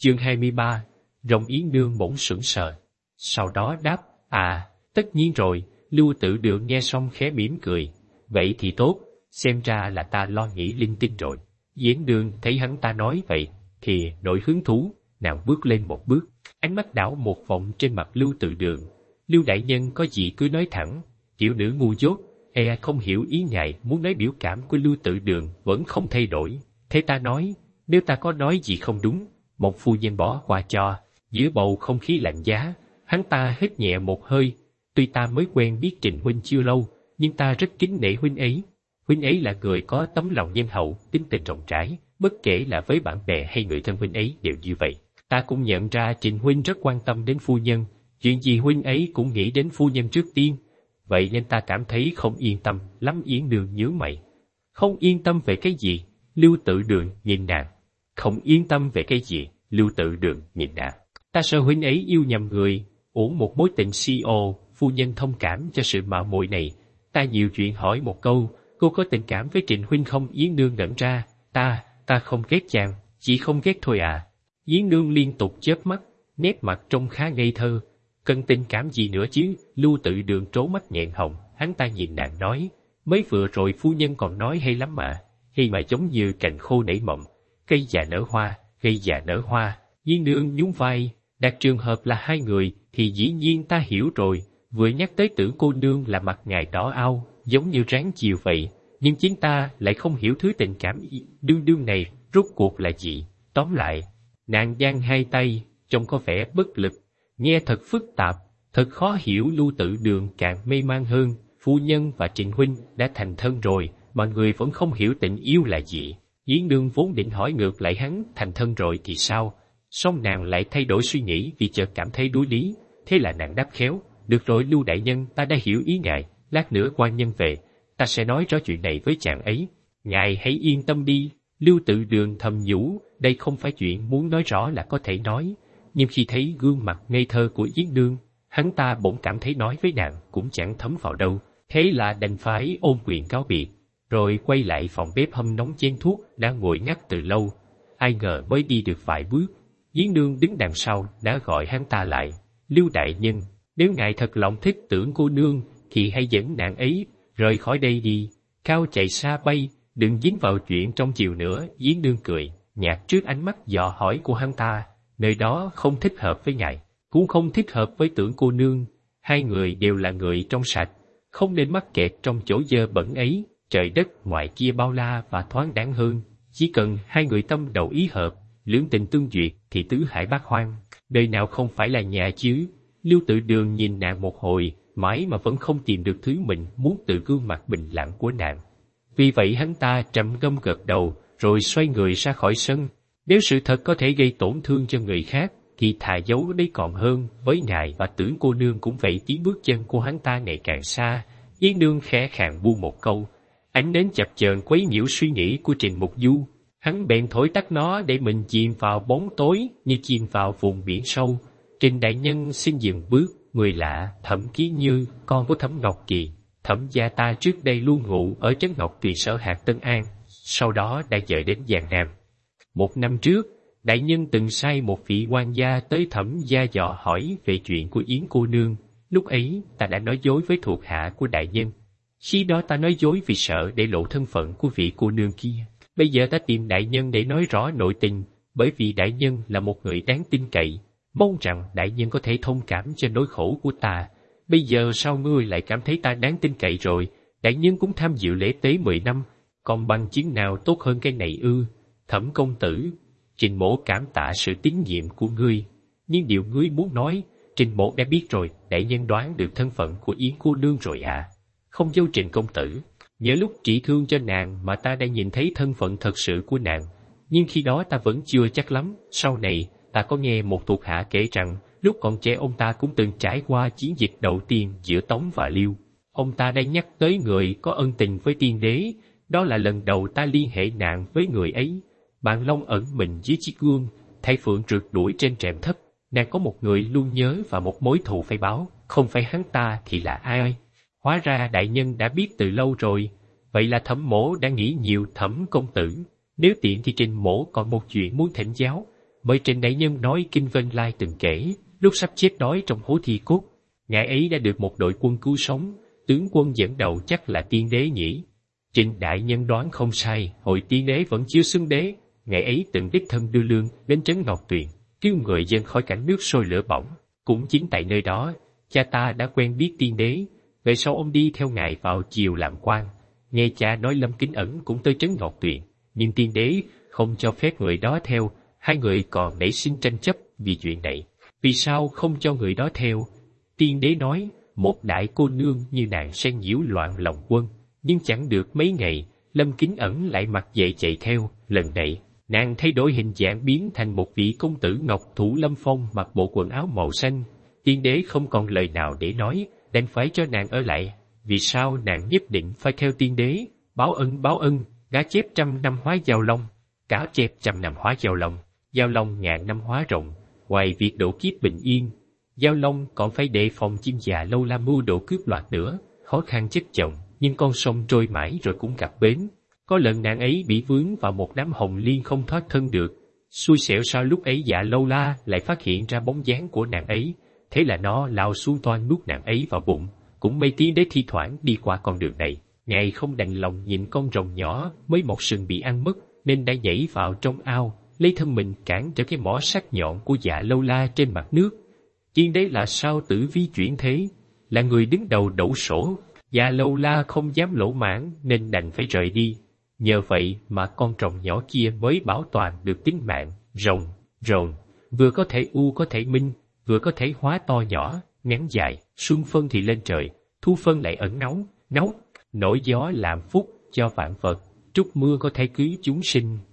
Chương 23, Rồng Yến Nương bỗng sững sờ. Sau đó đáp, tất nhiên rồi. Lưu Tự Đường nghe xong khẽ mỉm cười. Vậy thì tốt, xem ra là ta lo nghĩ linh tinh rồi. Yến Nương thấy hắn ta nói vậy, thì nổi hứng thú, nàng bước lên một bước, ánh mắt đảo một vòng trên mặt Lưu Tự Đường. Lưu đại nhân có gì cứ nói thẳng, tiểu nữ ngu dốt, không hiểu ý ngài muốn nói biểu cảm của Lưu Tự Đường vẫn không thay đổi. Thế ta nói, nếu ta có nói gì không đúng, một phu nhân bỏ qua cho. Giữa bầu không khí lạnh giá, hắn ta hít nhẹ một hơi. Tuy ta mới quen biết Trình huynh chưa lâu, nhưng ta rất kính nể huynh ấy. Huynh ấy là người có tấm lòng nhân hậu, tính tình rộng rãi, bất kể là với bạn bè hay người thân huynh ấy đều như vậy. Ta cũng nhận ra Trình huynh rất quan tâm đến phu nhân, chuyện gì huynh ấy cũng nghĩ đến phu nhân trước tiên. Vậy nên ta cảm thấy không yên tâm lắm. Yến Nương nhíu mày. Không yên tâm về cái gì? Lưu Tự Đường nhìn nàng. Không yên tâm về cái gì? Lưu Tự Đường nhìn nàng. Ta sợ huynh ấy yêu nhầm người, uổng một mối tình CO. Phu nhân thông cảm cho sự mạo muội này. Ta nhiều chuyện hỏi một câu, cô có tình cảm với Trịnh huynh không? Yến Nương ngẩn ra. Ta không ghét chàng, chỉ không ghét thôi à. Yến Nương liên tục chớp mắt, nét mặt trông khá ngây thơ. Cần tình cảm gì nữa chứ? Lưu Tự Đường trố mắt nghẹn họng, hắn ta nhìn nàng nói, mới vừa rồi phu nhân còn nói hay lắm mà, hay mà giống như cành khô nảy mầm, cây già nở hoa, cây già nở hoa. Yến Nương nhún vai, đặt trường hợp là hai người thì dĩ nhiên ta hiểu rồi, vừa nhắc tới Tưởng cô nương là mặt ngài đỏ ao, giống như ráng chiều vậy, nhưng chính ta lại không hiểu thứ tình cảm đương này rốt cuộc là gì. Tóm lại, nàng giang hai tay, trông có vẻ bất lực, nghe thật phức tạp, thật khó hiểu. Lưu Tự Đường càng mê man hơn, phu nhân và Trịnh huynh đã thành thân rồi, mà người vẫn không hiểu tình yêu là gì. Yến Nương vốn định hỏi ngược lại hắn, thành thân rồi thì sao? Song nàng lại thay đổi suy nghĩ vì chợt cảm thấy đối lý, thế là nàng đáp khéo, được rồi Lưu đại nhân, ta đã hiểu ý ngài, lát nữa quan nhân về, ta sẽ nói rõ chuyện này với chàng ấy. Ngài hãy yên tâm đi. Lưu Tự Đường thầm nhủ, đây không phải chuyện muốn nói rõ là có thể nói, nhưng khi thấy gương mặt ngây thơ của Yến Nương, hắn ta bỗng cảm thấy nói với nàng cũng chẳng thấm vào đâu, thế là đành phải ôm quyền cáo biệt, rồi quay lại phòng bếp hâm nóng chén thuốc đã ngồi ngắt từ lâu. Ai ngờ mới đi được vài bước, Yến Nương đứng đằng sau đã gọi hắn ta lại. Lưu đại nhân, nếu ngài thật lòng thích Tưởng cô nương, thì hãy dẫn nàng ấy rời khỏi đây đi, cao chạy xa bay, đừng dính vào chuyện trong chiều nữa. Yến Nương cười nhạt trước ánh mắt dò hỏi của hắn ta, nơi đó không thích hợp với ngài, cũng không thích hợp với Tưởng cô nương. Hai người đều là người trong sạch, không nên mắc kẹt trong chỗ dơ bẩn ấy. Trời đất ngoài kia bao la và thoáng đãng hơn, chỉ cần hai người tâm đầu ý hợp, lưỡng tình tương duyệt thì tứ hải bát hoang, đời nào không phải là nhà chứ. Lưu Tự Đường nhìn nàng một hồi, mãi mà vẫn không tìm được thứ mình muốn từ gương mặt bình lặng của nàng. Vì vậy hắn ta trầm ngâm gật đầu, rồi xoay người ra khỏi sân. Nếu sự thật có thể gây tổn thương cho người khác, thì thà giấu đấy còn hơn. Với ngài và Tưởng cô nương cũng vậy. Tiếng bước chân của hắn ta ngày càng xa. Yến Nương khẽ khàng buông một câu. Ánh nến chập chờn quấy nhiễu suy nghĩ của Trình Mục Du. Hắn bèn thổi tắt nó để mình chìm vào bóng tối như chìm vào vùng biển sâu. Trình đại nhân xin dừng bước. Người lạ, Thẩm Ký Như, con của Thẩm Ngọc Kỳ. Thẩm gia ta trước đây luôn ngụ ở trấn Ngọc Tùy sở hạt Tân An, sau đó đã dời đến Giang Nam. 1 năm trước, đại nhân từng sai một vị quan gia tới Thẩm gia dò hỏi về chuyện của Yến cô nương. Lúc ấy ta đã nói dối với thuộc hạ của đại nhân. Khi đó ta nói dối vì sợ để lộ thân phận của vị cô nương kia. Bây giờ ta tìm đại nhân để nói rõ nội tình, bởi vì đại nhân là một người đáng tin cậy. Mong rằng đại nhân có thể thông cảm cho nỗi khổ của ta. Bây giờ sao ngươi lại cảm thấy ta đáng tin cậy rồi? Đại nhân cũng tham dự lễ tế 10 năm, còn bằng chứng nào tốt hơn cái này ư? Thẩm công tử, Trình mỗ cảm tạ sự tín nhiệm của ngươi, nhưng điều ngươi muốn nói, Trình mỗ đã biết rồi. Đại nhân đoán được thân phận của Yến cô nương rồi à? Không dâu Trình công tử, nhớ lúc trị thương cho nàng mà ta đã nhìn thấy thân phận thật sự của nàng, nhưng khi đó ta vẫn chưa chắc lắm. Sau này ta có nghe một thuộc hạ kể rằng lúc còn trẻ ông ta cũng từng trải qua chiến dịch đầu tiên giữa Tống và Liêu. Ông ta đã nhắc tới người có ân tình với tiên đế, đó là lần đầu ta liên hệ nàng với người ấy. Bạn Long ẩn mình dưới chiếc gương, Thái Phượng rượt đuổi trên trạm thấp. Nàng có một người luôn nhớ và một mối thù phải báo, không phải hắn ta thì là ai? Hóa ra đại nhân đã biết từ lâu rồi. Vậy là Thẩm mỗ đã nghĩ nhiều. Thẩm công tử, nếu tiện thì Trình mỗ còn một chuyện muốn thỉnh giáo. Bởi trên đại nhân nói Kinh Vân Lai từng kể, lúc sắp chết đói trong hố thi cốt, ngài ấy đã được một đội quân cứu sống, tướng quân dẫn đầu chắc là tiên đế nhỉ. Trịnh đại nhân đoán không sai, hồi tiên đế vẫn chưa xưng đế, ngài ấy từng đích thân đưa lương đến trấn Ngọc Tuyền, cứu người dân khỏi cảnh nước sôi lửa bỏng. Cũng chính tại nơi đó, cha ta đã quen biết tiên đế, về sau ông đi theo ngài vào triều làm quan. Nghe cha nói Lâm Kính Ẩn cũng tới trấn Ngọc Tuyền, nhưng tiên đế không cho phép người đó theo, hai người còn nảy sinh tranh chấp vì chuyện này. Vì sao không cho người đó theo? Tiên đế nói, một đại cô nương như nàng sẽ nhiễu loạn lòng quân, nhưng chẳng được mấy ngày, Lâm Kính Ẩn lại mặc dậy chạy theo. Lần này, nàng thay đổi hình dạng biến thành một vị công tử ngọc thủ Lâm Phong mặc bộ quần áo màu xanh. Tiên đế không còn lời nào để nói, đành phải cho nàng ở lại. Vì sao nàng nhất định phải theo tiên đế? Báo ân, gã chép 100 năm hóa giao long, cá chép 100 năm hóa giao long ngàn năm hóa rồng. Ngoài việc độ kiếp bình yên, giao long còn phải đề phòng chim già lâu la mưu độ cướp đoạt nữa. Khó khăn chất chồng, nhưng con sông trôi mãi rồi cũng cập bến. Có lần nàng ấy bị vướng vào một đám hồng liên không thoát thân được. Xui xẻo sao lúc ấy dạ lâu la lại phát hiện ra bóng dáng của nàng ấy, thế là nó lao xuống toan nuốt nàng ấy vào bụng. Cũng may tiên đế thi thoảng đi qua con đường này, ngài không đành lòng nhìn con rồng nhỏ mới một sừng bị ăn mất, nên đã nhảy vào trong ao, lấy thân mình cản trở cái mỏ sắc nhọn của dạ lâu la trên mặt nước. Tiên đế là sao tử vi chuyển thế, là người đứng đầu đẩu sổ, dạ lâu la không dám lỗ mãng nên đành phải rời đi. Nhờ vậy mà con rồng nhỏ kia mới bảo toàn được tính mạng. Rồng vừa có thể u có thể minh, vừa có thể hóa to nhỏ, ngắn dài, xuân phân thì lên trời, thu phân lại ẩn náu, nổi gió làm phúc cho vạn vật, trút mưa có thể cứu chúng sinh.